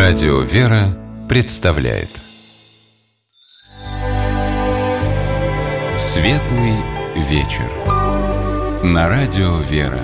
Радио «Вера» представляет Светлый вечер на Радио «Вера».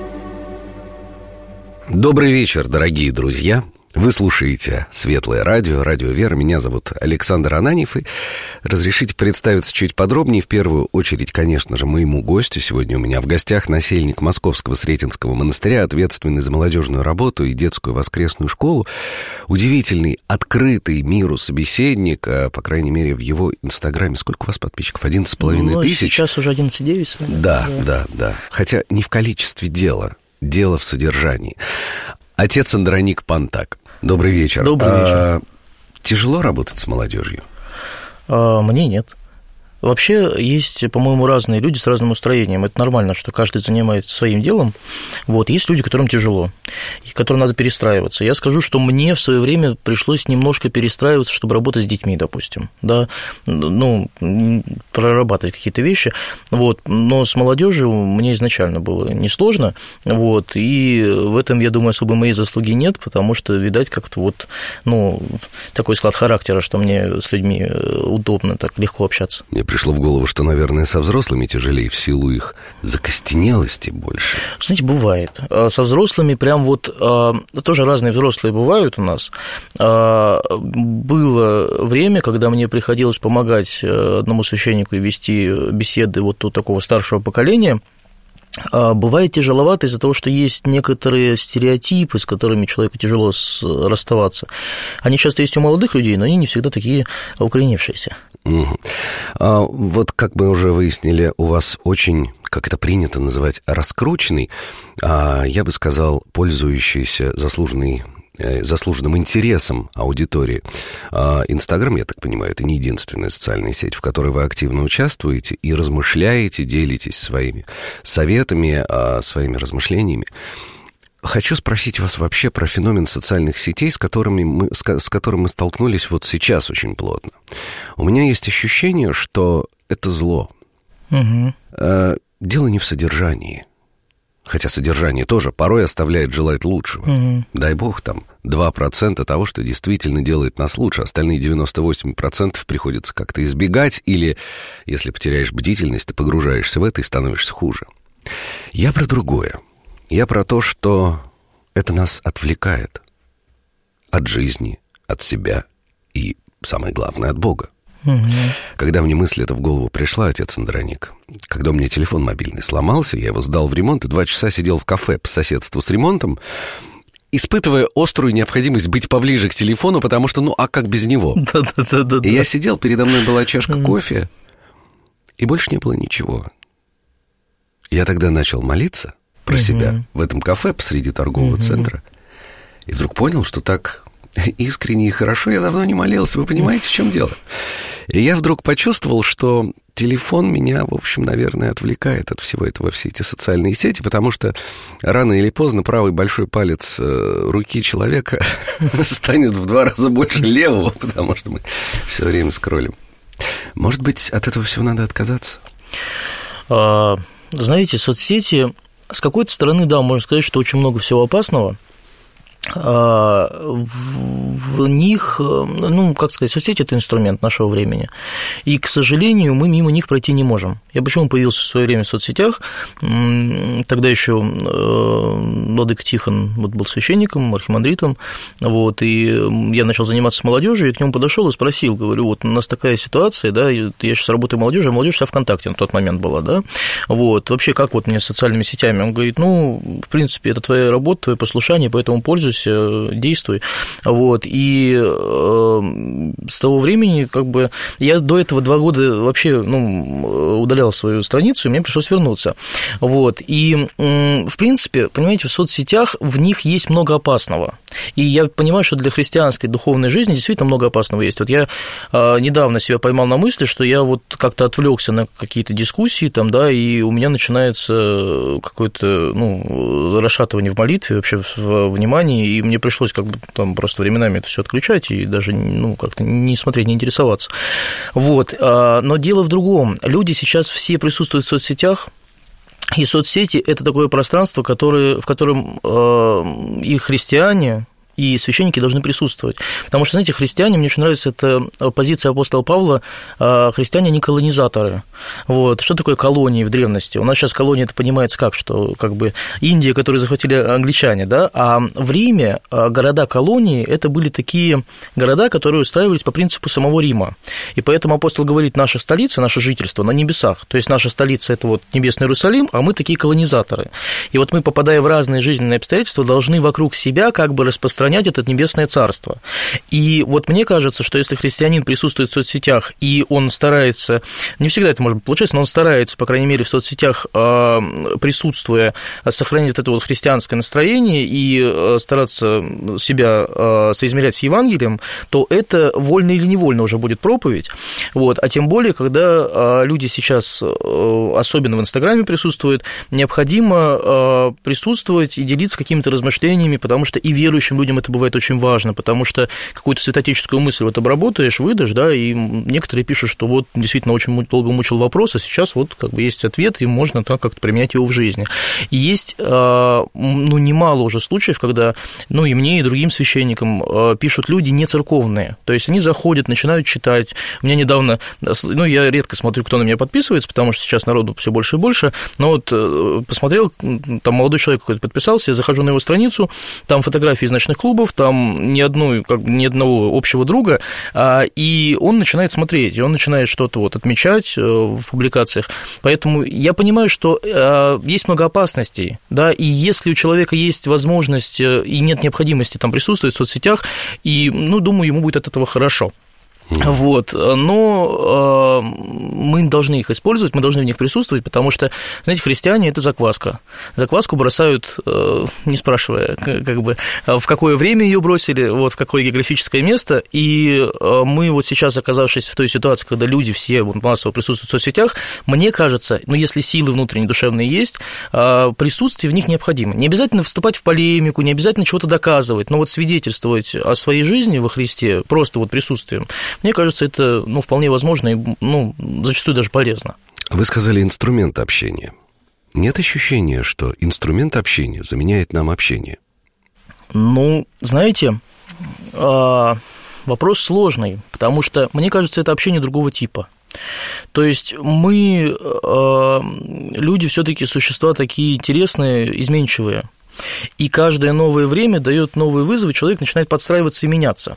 Добрый вечер, дорогие друзья. Вы слушаете Светлое радио, Радио «Вера». Меня зовут Александр Ананьев. И разрешите представиться чуть подробнее. В первую очередь, конечно же, моему гостю. Сегодня у меня в гостях насельник Московского Сретенского монастыря, ответственный за молодежную работу и детскую воскресную школу. Удивительный, открытый миру собеседник, по крайней мере, в его инстаграме. Сколько у вас подписчиков? 11,5 тысяч? Сейчас уже 11,9. Да. Хотя не в количестве дела. Дело в содержании. Отец Андроник Пантак. Добрый вечер. Добрый вечер. Тяжело работать с молодежью? Мне нет. Вообще есть, по-моему, разные люди с разным настроением. Это нормально, что каждый занимается своим делом. Вот. Есть люди, которым тяжело, и которым надо перестраиваться. Я скажу, что мне в свое время пришлось немножко перестраиваться, чтобы работать с детьми, допустим, да, прорабатывать какие-то вещи. Вот. Но с молодежью мне изначально было несложно. Вот. И в этом, я думаю, особо моей заслуги нет, потому что, видать, как-то такой склад характера, что мне с людьми удобно, так легко общаться. Мне пришло в голову, что, наверное, со взрослыми тяжелее в силу их закостенелости больше. Знаете, бывает. Со взрослыми прям тоже разные взрослые бывают у нас. Было время, когда мне приходилось помогать одному священнику и вести беседы у такого старшего поколения. Бывает тяжеловато из-за того, что есть некоторые стереотипы, с которыми человеку тяжело расставаться. Они часто есть у молодых людей, но они не всегда такие укоренившиеся. Вот как мы уже выяснили, у вас очень, как это принято называть, раскрученный, я бы сказал, пользующийся заслуженным интересом аудитории. Инстаграм, я так понимаю, это не единственная социальная сеть, в которой вы активно участвуете и размышляете, делитесь своими советами, своими размышлениями. Хочу спросить вас вообще про феномен социальных сетей, с которым мы столкнулись вот сейчас очень плотно. У меня есть ощущение, что это зло. Угу. Дело не в содержании. Хотя содержание тоже порой оставляет желать лучшего. Угу. Дай бог, 2% того, что действительно делает нас лучше. Остальные 98% приходится как-то избегать, или, если потеряешь бдительность, ты погружаешься в это и становишься хуже. Я про другое. Я про то, что это нас отвлекает от жизни, от себя и, самое главное, от Бога. Угу. Когда мне мысль эта в голову пришла, отец Андроник, когда у меня телефон мобильный сломался, я его сдал в ремонт и 2 часа сидел в кафе по соседству с ремонтом, испытывая острую необходимость быть поближе к телефону, потому что, как без него? Да. И я сидел, передо мной была чашка кофе, и больше не было ничего. Я тогда начал молиться про себя в этом кафе посреди торгового центра, и вдруг понял, что так искренне и хорошо я давно не молился. Вы понимаете, в чем дело? И я вдруг почувствовал, что телефон меня, в общем, наверное, отвлекает от всего этого, все эти социальные сети, потому что рано или поздно правый большой палец руки человека станет в 2 раза больше левого, потому что мы все время скроллим. Может быть, от этого всего надо отказаться? Знаете, соцсети, с какой-то стороны, да, можно сказать, что очень много всего опасного. В них, соцсети – это инструмент нашего времени. И, к сожалению, мы мимо них пройти не можем. Я почему появился в свое время в соцсетях? Тогда еще владыка Тихон был священником, архимандритом, и я начал заниматься с молодежью, и к нему подошел и спросил, говорю, у нас такая ситуация, да, я сейчас работаю молодежью, а молодежь вся ВКонтакте на тот момент была, да, вообще как мне с социальными сетями? Он говорит, в принципе, это твоя работа, твое послушание, поэтому пользуйся, действуй, и с того времени, я до этого 2 года вообще, удалял свою страницу, и мне пришлось вернуться, и, в принципе, понимаете, в соцсетях в них есть много опасного, и я понимаю, что для христианской духовной жизни действительно много опасного есть. Я недавно себя поймал на мысли, что я как-то отвлекся на какие-то дискуссии, и у меня начинается какое-то, расшатывание в молитве, вообще в внимании, и мне пришлось просто временами это все отключать и даже как-то не смотреть, не интересоваться. Но дело в другом. Люди сейчас все присутствуют в соцсетях, и соцсети – это такое пространство, в котором и христиане, и священники должны присутствовать. Потому что, знаете, христиане, мне очень нравится эта позиция апостола Павла, христиане не колонизаторы. Вот. Что такое колонии в древности? У нас сейчас колония это понимается как, что как бы Индия, которую захватили англичане, да, а в Риме города-колонии это были такие города, которые устраивались по принципу самого Рима. И поэтому апостол говорит, наша столица, наше жительство на небесах. То есть наша столица – это вот небесный Иерусалим, а мы такие колонизаторы. И вот мы, попадая в разные жизненные обстоятельства, должны вокруг себя как бы распространять это небесное царство. И вот мне кажется, что если христианин присутствует в соцсетях, и он старается, не всегда это может получаться, но он старается, по крайней мере, в соцсетях, присутствуя, сохранить вот это вот христианское настроение и стараться себя соизмерять с Евангелием, то это вольно или невольно уже будет проповедь. Вот. А тем более, когда люди сейчас, особенно в Инстаграме присутствуют, необходимо присутствовать и делиться какими-то размышлениями, потому что и верующим людям это бывает очень важно, потому что какую-то святотеческую мысль вот обработаешь, выдашь, да, и некоторые пишут, что вот действительно очень долго мучил вопрос, а сейчас вот как бы есть ответ, и можно так как-то применять его в жизни. И есть, немало уже случаев, когда, и мне, и другим священникам пишут люди не церковные, то есть они заходят, начинают читать. У меня недавно, я редко смотрю, кто на меня подписывается, потому что сейчас народу все больше и больше, но вот посмотрел, там молодой человек какой-то подписался, я захожу на его страницу, там фотографии из ночных клубов, там ни одного общего друга, и он начинает смотреть, и он начинает что-то вот отмечать в публикациях. Поэтому я понимаю, что есть много опасностей, да, и если у человека есть возможность и нет необходимости там присутствовать в соцсетях, и, думаю, ему будет от этого хорошо. Вот, но мы должны их использовать, мы должны в них присутствовать, потому что, знаете, христиане – это закваска. Закваску бросают, не спрашивая, как бы, в какое время ее бросили, вот, в какое географическое место, и мы вот сейчас, оказавшись в той ситуации, когда люди все массово присутствуют в соцсетях, мне кажется, если силы внутренние, душевные есть, присутствие в них необходимо. Не обязательно вступать в полемику, не обязательно чего-то доказывать, но вот свидетельствовать о своей жизни во Христе просто вот присутствием. Мне кажется, это, вполне возможно и, зачастую даже полезно. Вы сказали инструмент общения. Нет ощущения, что инструмент общения заменяет нам общение? Знаете, вопрос сложный, потому что, мне кажется, это общение другого типа. То есть мы, люди, все-таки существа такие интересные, изменчивые. И каждое новое время дает новые вызовы, человек начинает подстраиваться и меняться.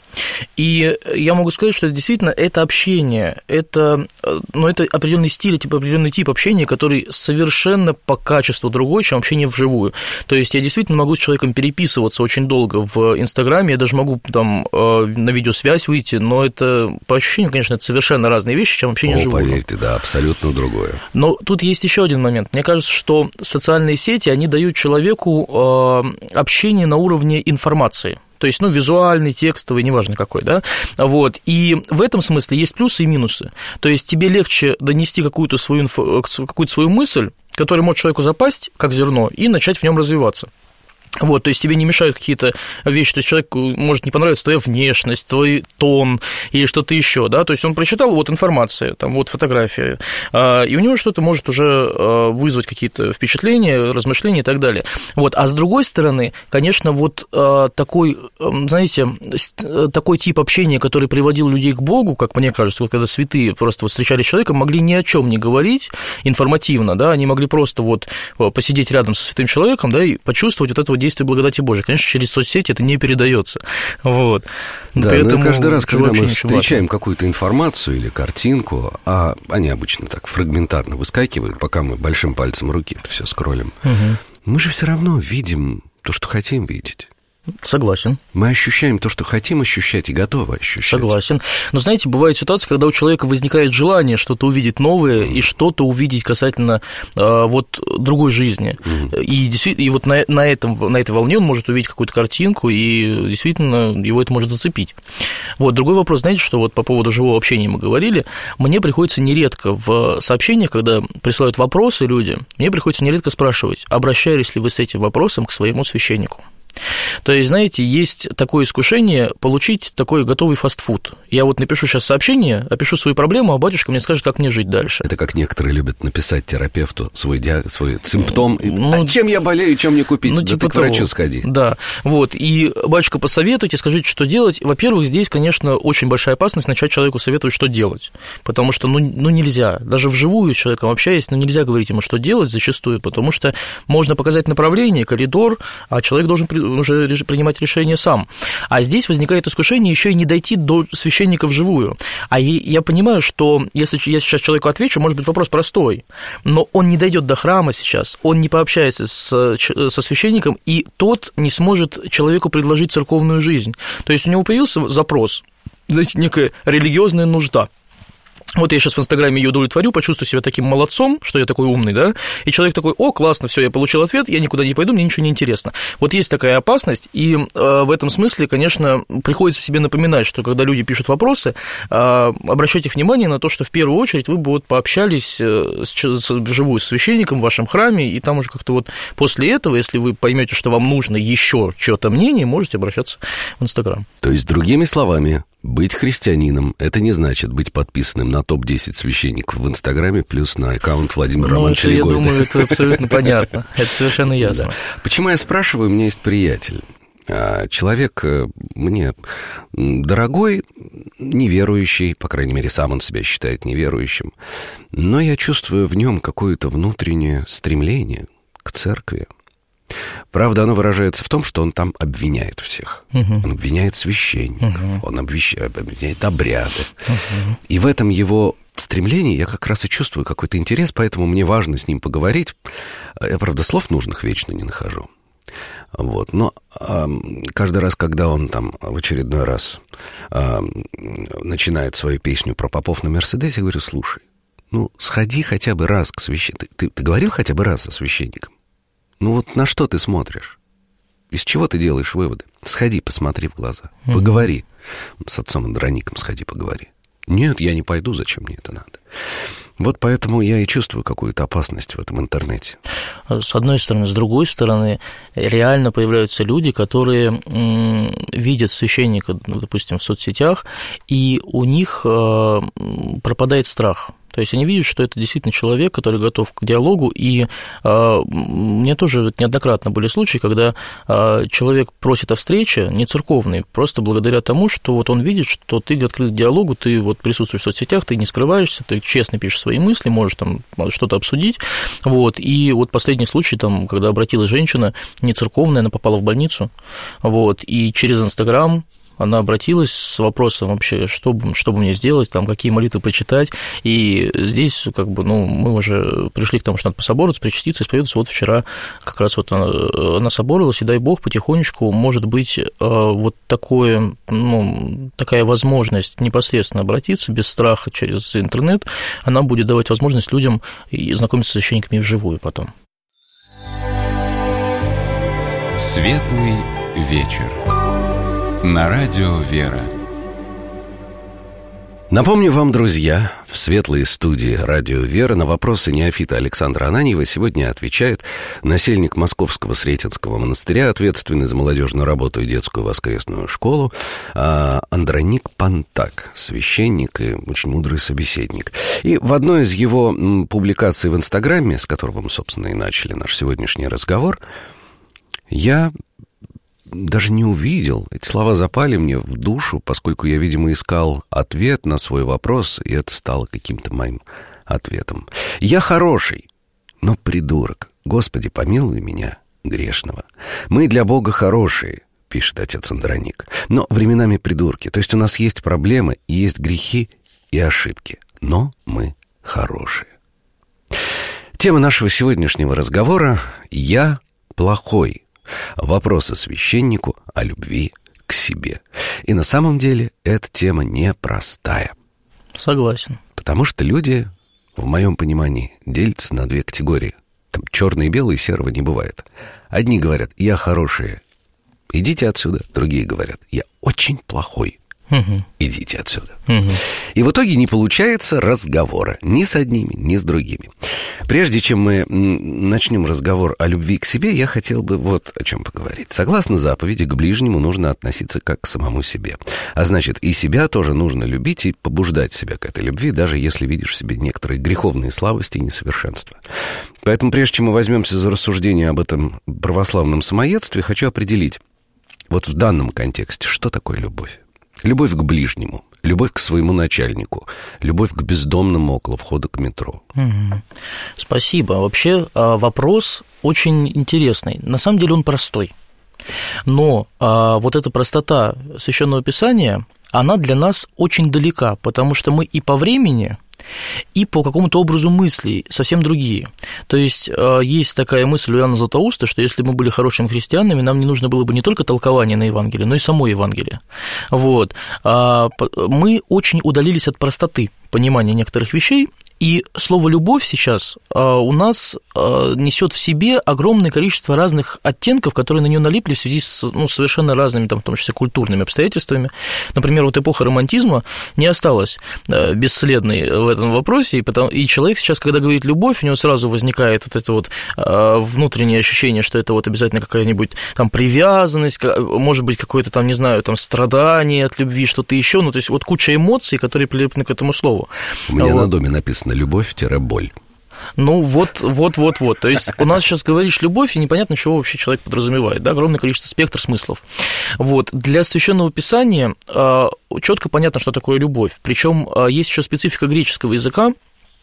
И я могу сказать, что действительно это общение, это определенный стиль, определенный тип общения, который совершенно по качеству другой, чем общение вживую. То есть я действительно могу с человеком переписываться очень долго в Инстаграме, я даже могу там на видеосвязь выйти, но это по ощущению, конечно, это совершенно разные вещи, чем общение вживую. Поверьте, да, абсолютно другое. Но тут есть еще один момент. Мне кажется, что социальные сети, они дают человеку общение на уровне информации. То есть, визуальный, текстовый, неважно какой, да, вот, и в этом смысле есть плюсы и минусы. То есть тебе легче донести какую-то свою мысль, которая может человеку запасть, как зерно, и начать в нем развиваться. Вот, то есть тебе не мешают какие-то вещи, то есть человеку может не понравиться твоя внешность, твой тон или что-то еще, да, то есть он прочитал вот информацию, там вот фотография, и у него что-то может уже вызвать какие-то впечатления, размышления и так далее. Вот, а с другой стороны, конечно, вот такой, знаете, такой тип общения, который приводил людей к Богу, как мне кажется, вот когда святые просто вот встречались с человеком, могли ни о чем не говорить информативно, да, они могли просто вот посидеть рядом со святым человеком, да, и почувствовать вот это вот действие благодати Божией. Конечно, через соцсети это не передается. Вот. Да, поэтому, но каждый раз, когда мы встречаем какую-то информацию или картинку, а они обычно так фрагментарно выскакивают, пока мы большим пальцем руки все скроллим, мы же все равно видим то, что хотим видеть. Согласен. Мы ощущаем то, что хотим ощущать, и готовы ощущать. Согласен. Но, знаете, бывает ситуация, когда у человека возникает желание что-то увидеть новое и что-то увидеть касательно вот другой жизни. И действительно, и вот на этой волне он может увидеть какую-то картинку, и действительно его это может зацепить. Вот, другой вопрос, знаете, что вот по поводу живого общения мы говорили, мне приходится нередко в сообщениях, когда присылают вопросы люди, мне приходится нередко спрашивать, обращались ли вы с этим вопросом к своему священнику. То есть, знаете, есть такое искушение получить такой готовый фастфуд. Я вот напишу сейчас сообщение, опишу свою проблему, а батюшка мне скажет, как мне жить дальше. Это как некоторые любят написать терапевту свой симптом. А чем я болею, чем мне купить? Да типа ты к врачу сходи. Да, вот. И, батюшка, посоветуйте, скажите, что делать. Во-первых, здесь, конечно, очень большая опасность начать человеку советовать, что делать. Потому что, нельзя. Даже вживую с человеком общаясь, нельзя говорить ему, что делать зачастую, потому что можно показать направление, коридор, а человек должен уже принимать решение сам. А здесь возникает искушение еще и не дойти до священника вживую. А я понимаю, что если я сейчас человеку отвечу, может быть, вопрос простой, но он не дойдет до храма сейчас, он не пообщается со священником, и тот не сможет человеку предложить церковную жизнь. То есть у него появился запрос, знаете, некая религиозная нужда. Вот я сейчас в Инстаграме ее удовлетворю, почувствую себя таким молодцом, что я такой умный, да, и человек такой: о, классно, все, я получил ответ, я никуда не пойду, мне ничего не интересно. Вот есть такая опасность, и в этом смысле, конечно, приходится себе напоминать, что когда люди пишут вопросы, обращайте внимание на то, что в первую очередь вы бы вот пообщались вживую с священником в вашем храме, и там уже как-то вот после этого, если вы поймете, что вам нужно еще чьё-то мнение, можете обращаться в Инстаграм. То есть, другими словами, быть христианином – это не значит быть подписанным на топ-10 священников в Инстаграме плюс на аккаунт Владимира Романовича Легойда. Я думаю, это абсолютно понятно, это совершенно ясно. Да. Почему я спрашиваю? У меня есть приятель. Человек мне дорогой, неверующий, по крайней мере, сам он себя считает неверующим, но я чувствую в нем какое-то внутреннее стремление к церкви. Правда, оно выражается в том, что он там обвиняет всех. Он обвиняет священников, он обвиняет обряды. И в этом его стремлении я как раз и чувствую какой-то интерес, поэтому мне важно с ним поговорить. Я, правда, слов нужных вечно не нахожу. Вот. Но каждый раз, когда он там в очередной раз начинает свою песню про попов на Мерседесе, я говорю: слушай, сходи хотя бы раз к священнику. Ты говорил хотя бы раз со священником? Вот на что ты смотришь? Из чего ты делаешь выводы? Сходи, посмотри в глаза, поговори. С отцом Андроником сходи, поговори. Нет, я не пойду, зачем мне это надо? Вот поэтому я и чувствую какую-то опасность в этом интернете. С одной стороны. С другой стороны, реально появляются люди, которые видят священника, допустим, в соцсетях, и у них пропадает страх. То есть они видят, что это действительно человек, который готов к диалогу, и у меня тоже неоднократно были случаи, когда человек просит о встрече, не церковной, просто благодаря тому, что вот он видит, что ты открыт к диалогу, ты вот присутствуешь в соцсетях, ты не скрываешься, ты честно пишешь свои мысли, можешь там что-то обсудить, вот, и вот последний случай, там, когда обратилась женщина, не церковная, она попала в больницу, вот, и через Инстаграм она обратилась с вопросом вообще, что бы мне сделать, там, какие молитвы почитать, и здесь мы уже пришли к тому, что надо пособораться, причаститься, исповедоваться. Вот вчера как раз вот она соборилась, и дай Бог, потихонечку, может быть, вот такая возможность непосредственно обратиться без страха через интернет, она будет давать возможность людям знакомиться с священниками вживую потом. Светлый вечер. На радио «Вера». Напомню вам, друзья, в светлой студии радио «Вера» на вопросы неофита Александра Ананьева сегодня отвечает насельник Московского Сретенского монастыря, ответственный за молодежную работу и детскую воскресную школу, Андроник Пантак, священник и очень мудрый собеседник. И в одной из его публикаций в Инстаграме, с которого мы, собственно, и начали наш сегодняшний разговор, я даже не увидел. Эти слова запали мне в душу, поскольку я, видимо, искал ответ на свой вопрос, и это стало каким-то моим ответом. «Я хороший, но придурок. Господи, помилуй меня, грешного. Мы для Бога хорошие», — пишет отец Андроник, «но временами придурки. То есть у нас есть проблемы, есть грехи и ошибки, но мы хорошие». Тема нашего сегодняшнего разговора «Я плохой». Вопросы священнику о любви к себе. И на самом деле эта тема непростая. Согласен. Потому что люди, в моем понимании, делятся на две категории. Там черное и белое, серого не бывает. Одни говорят: я хороший, идите отсюда. Другие говорят: я очень плохой, Идите отсюда. И в итоге не получается разговора ни с одними, ни с другими. Прежде чем мы начнем разговор о любви к себе, я хотел бы вот о чем поговорить. Согласно заповеди, к ближнему нужно относиться как к самому себе. А значит, и себя тоже нужно любить и побуждать себя к этой любви, даже если видишь в себе некоторые греховные слабости и несовершенства. Поэтому, прежде чем мы возьмемся за рассуждение об этом православном самоедстве, хочу определить, вот в данном контексте, что такое любовь? Любовь к ближнему, любовь к своему начальнику, любовь к бездомному около входа к метро. Спасибо. Вообще вопрос очень интересный. На самом деле он простой. Но вот эта простота Священного Писания, она для нас очень далека, потому что мы и по времени, и по какому-то образу мыслей совсем другие. То есть есть такая мысль у Иоанна Златоуста, что если бы мы были хорошими христианами, нам не нужно было бы не только толкование на Евангелие, но и само Евангелие. Вот. Мы очень удалились от простоты понимания некоторых вещей, и слово «любовь» сейчас у нас несет в себе огромное количество разных оттенков, которые на нее налипли в связи с совершенно разными, там, в том числе культурными обстоятельствами. Например, вот эпоха романтизма не осталась бесследной в этом вопросе, и человек сейчас, когда говорит «любовь», у него сразу возникает вот это вот внутреннее ощущение, что это вот обязательно какая-нибудь там привязанность, может быть, какое-то там, не знаю, там страдание от любви, что-то еще, ну, то есть вот куча эмоций, которые прилеплены к этому слову. У меня на доме написано «любовь-боль». Ну, вот. То есть у нас сейчас говоришь «любовь», и непонятно, чего вообще человек подразумевает, да, огромное количество спектр смыслов. Вот. Для Священного Писания четко понятно, что такое любовь. Причем есть еще специфика греческого языка,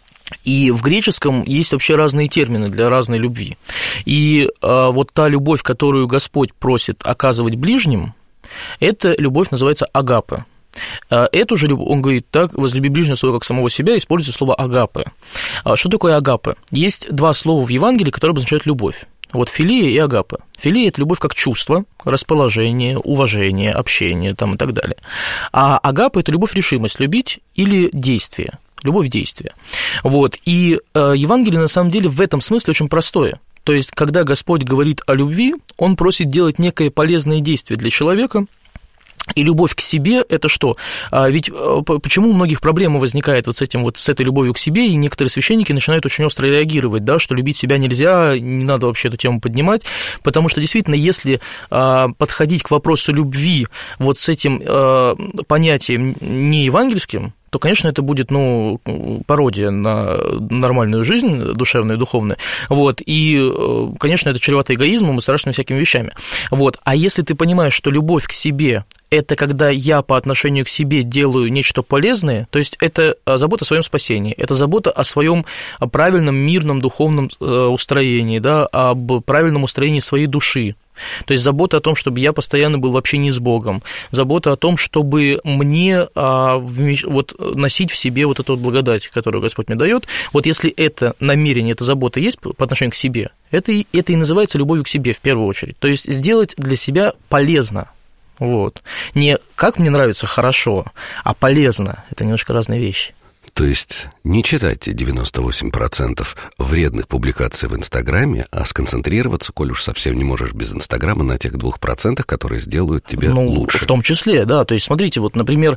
и в греческом есть вообще разные термины для разной любви. И вот та любовь, которую Господь просит оказывать ближним, эта любовь называется агапе. Эту же любовь, он говорит, так, возлюби ближнего своего как самого себя, используя слово агапе. Что такое агапе? Есть два слова в Евангелии, которые обозначают любовь. Вот филия и агапе. Филия – это любовь как чувство, расположение, уважение, общение там, и так далее. А агапе – это любовь, решимость любить или действие, любовь действия. Вот. И Евангелие, на самом деле, в этом смысле очень простое. То есть, когда Господь говорит о любви, Он просит делать некое полезное действие для человека. И любовь к себе – это что? Ведь почему у многих проблема возникает вот с этой любовью к себе, и некоторые священники начинают очень остро реагировать, да, что любить себя нельзя, не надо вообще эту тему поднимать, потому что действительно, если подходить к вопросу любви вот с этим понятием не евангельским, то, конечно, это будет, пародия на нормальную жизнь, душевную и духовную, вот, и, конечно, это чревато эгоизмом и страшными всякими вещами, вот, а если ты понимаешь, что любовь к себе – это когда я по отношению к себе делаю нечто полезное, то есть это забота о своем спасении, это забота о своем правильном, мирном, духовном устроении, да, об правильном устроении своей души. То есть забота о том, чтобы я постоянно был в общении с Богом, забота о том, чтобы мне носить в себе вот эту вот благодать, которую Господь мне дает. Вот если это намерение, эта забота есть по отношению к себе, это и называется любовью к себе в первую очередь. То есть сделать для себя полезно. Вот. Не как мне нравится хорошо, а полезно. Это немножко разные вещи. То есть не читать те 98% вредных публикаций в Инстаграме, а сконцентрироваться, коль уж совсем не можешь без Инстаграма, на тех 2%, которые сделают тебя лучше. В том числе, да. То есть смотрите, вот, например,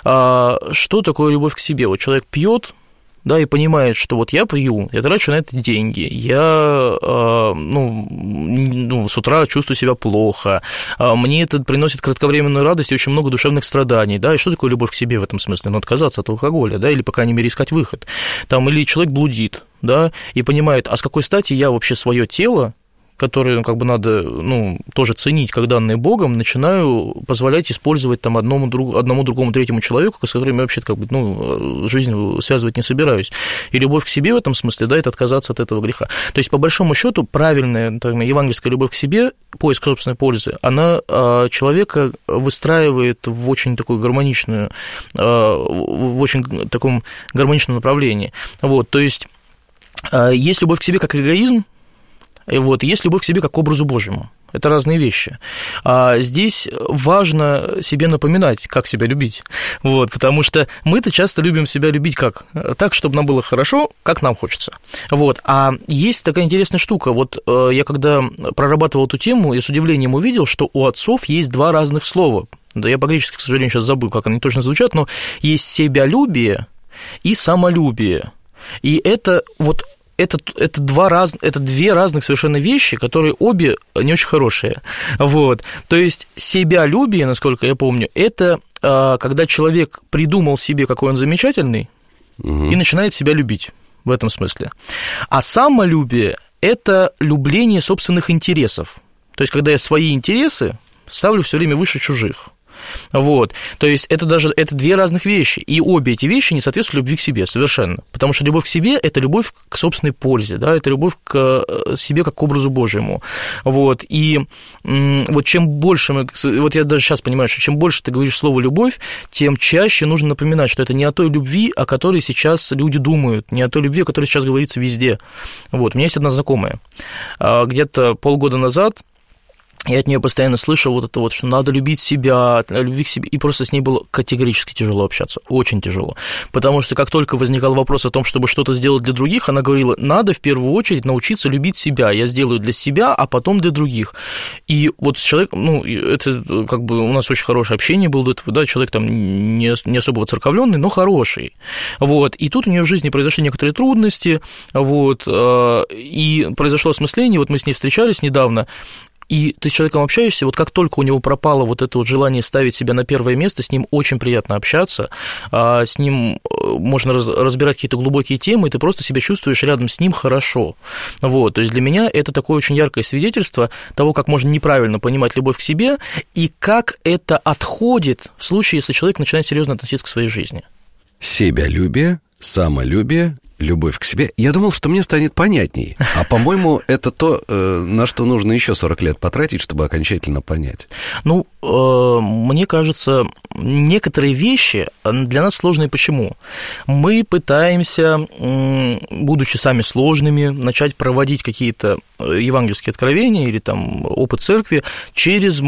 что такое любовь к себе? Вот человек пьет, да, и понимает, что вот я пью, я трачу на это деньги, я, с утра чувствую себя плохо, мне это приносит кратковременную радость и очень много душевных страданий, да, и что такое любовь к себе в этом смысле? Ну, отказаться от алкоголя, да, или, по крайней мере, искать выход. Там, или человек блудит, да, и понимает, а с какой стати я вообще свое тело, которые надо тоже ценить как данные Богом, начинаю позволять использовать там одному, другому, третьему человеку, с которым я вообще жизнь связывать не собираюсь. И любовь к себе в этом смысле, да, это отказаться от этого греха. То есть, по большому счету, правильная евангельская любовь к себе, поиск собственной пользы, она человека выстраивает в очень такую гармоничную, в очень таком гармоничном направлении. Вот, то есть любовь к себе как эгоизм, вот, есть любовь к себе как к образу Божьему. Это разные вещи. А здесь важно себе напоминать, как себя любить. Вот, потому что мы-то часто любим себя любить как? Так, чтобы нам было хорошо, как нам хочется. Вот. А есть такая интересная штука. Вот я когда прорабатывал эту тему, я с удивлением увидел, что у отцов есть два разных слова. Да, я по-гречески, к сожалению, сейчас забыл, как они точно звучат, но есть себялюбие и самолюбие. И это вот это две разных совершенно вещи, которые обе не очень хорошие. Вот. То есть себялюбие, насколько я помню, это когда человек придумал себе, какой он замечательный, и начинает себя любить в этом смысле. А самолюбие – это любление собственных интересов. То есть когда я свои интересы ставлю все время выше чужих. Вот, то есть это две разных вещи, и обе эти вещи не соответствуют любви к себе совершенно, потому что любовь к себе – это любовь к собственной пользе, да, это любовь к себе как к образу Божьему, вот, и вот чем больше вот я даже сейчас понимаю, что чем больше ты говоришь слово «любовь», тем чаще нужно напоминать, что это не о той любви, о которой сейчас люди думают, не о той любви, о которой сейчас говорится везде. Вот, у меня есть одна знакомая, где-то полгода назад я от нее постоянно слышал вот это вот, что надо любить себя, любви к себе, и просто с ней было категорически тяжело общаться, очень тяжело, потому что как только возникал вопрос о том, чтобы что-то сделать для других, она говорила, надо в первую очередь научиться любить себя, я сделаю для себя, а потом для других, и вот человек, ну, это как бы у нас очень хорошее общение было до этого, да, человек там не особо воцерковленный, но хороший, вот, и тут у нее в жизни произошли некоторые трудности, вот, и произошло осмысление, вот мы с ней встречались недавно, и ты с человеком общаешься, вот как только у него пропало вот это вот желание ставить себя на первое место, с ним очень приятно общаться, с ним можно разбирать какие-то глубокие темы, и ты просто себя чувствуешь рядом с ним хорошо. Вот, то есть для меня это такое очень яркое свидетельство того, как можно неправильно понимать любовь к себе, и как это отходит в случае, если человек начинает серьезно относиться к своей жизни. Себялюбие, самолюбие, любовь к себе. Я думал, что мне станет понятней. А, по-моему, это то, на что нужно еще 40 лет потратить, чтобы окончательно понять. Ну, мне кажется, некоторые вещи для нас сложные. Почему? Мы пытаемся, будучи сами сложными, начать проводить какие-то евангельские откровения или там опыт церкви через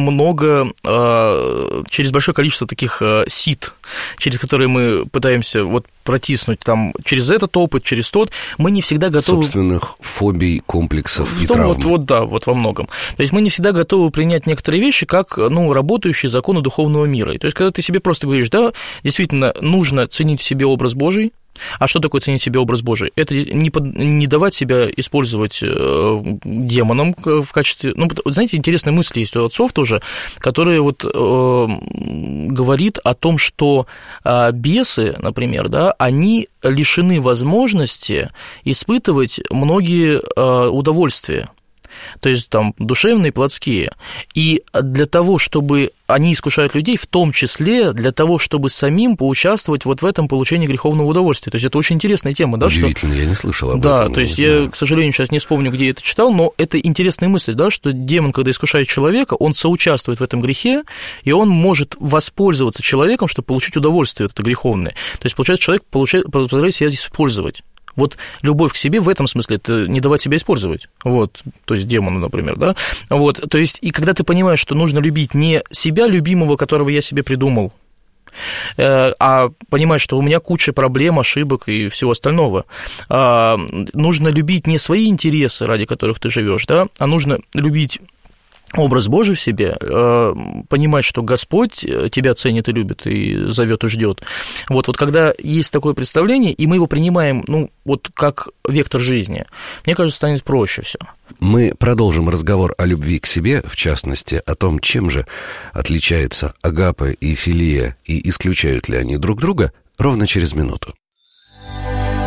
большое количество таких сит, через которые мы пытаемся вот протиснуть там через этот опыт, через тот, мы не всегда готовы... Собственных фобий, комплексов и травм. Вот во многом. То есть мы не всегда готовы принять некоторые вещи как, ну, работающие законы духовного мира. И то есть когда ты себе просто говоришь, да, действительно, нужно ценить в себе образ Божий. А что такое ценить в себе образ Божий? Это не давать себя использовать демоном в качестве... Ну, знаете, интересные мысли есть у отцов тоже, которые вот говорит о том, что бесы, например, да, они лишены возможности испытывать многие удовольствия. То есть там душевные, плотские. И для того, чтобы они искушают людей, в том числе для того, чтобы самим поучаствовать вот в этом получении греховного удовольствия. То есть это очень интересная тема, да? Удивительно, я не слышал об этом. Да, то есть я, к сожалению, сейчас не вспомню, где я это читал, но это интересная мысль, да, что демон, когда искушает человека, он соучаствует в этом грехе, и он может воспользоваться человеком, чтобы получить удовольствие это греховное. То есть, получается, человек позволяет себя использовать. Вот любовь к себе в этом смысле – это не давать себя использовать, вот, то есть демону, например, да, вот, то есть и когда ты понимаешь, что нужно любить не себя, любимого, которого я себе придумал, а понимать, что у меня куча проблем, ошибок и всего остального, нужно любить не свои интересы, ради которых ты живешь, да, а нужно любить образ Божий в себе, понимать, что Господь тебя ценит и любит, и зовет и ждет. Вот когда есть такое представление, и мы его принимаем, ну, вот как вектор жизни, мне кажется, станет проще все. Мы продолжим разговор о любви к себе, в частности, о том, чем же отличаются агапе и филия, и исключают ли они друг друга, ровно через минуту.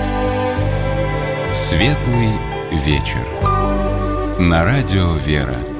Светлый вечер. На радио «Вера».